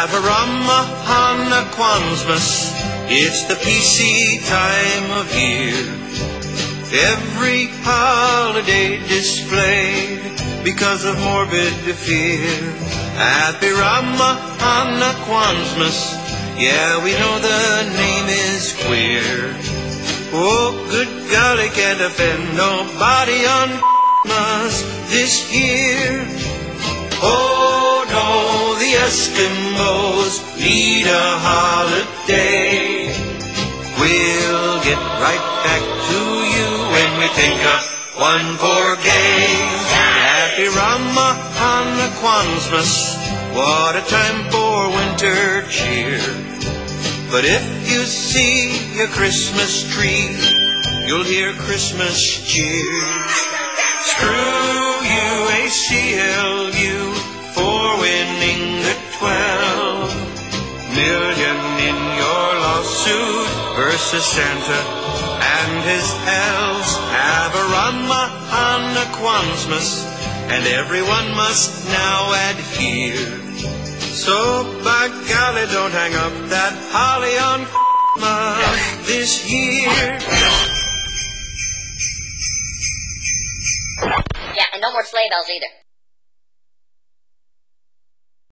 Avarama Hana Kwanzmas, it's the PC time of year. Every holiday displayed because of morbid fear. Happy Ramahana Kwanzmas, yeah, we know the name is queer. Oh, good golly, can't offend nobody on Christmas this year. Oh no, the Eskimos need a holiday. We'll get right back to you when we think of one for gay. Happy Ramahana Kwanzmas, what a time for winter cheer. But if you see a Christmas tree, you'll hear Christmas cheers. Screw you, ACLU, for winning the 12 million in your lawsuit versus Santa and his elves. Have a Ramahana Kwanzmas, and everyone must now adhere. So by golly, don't hang up that holly on Christmas this year. Yeah, and no more sleigh bells either.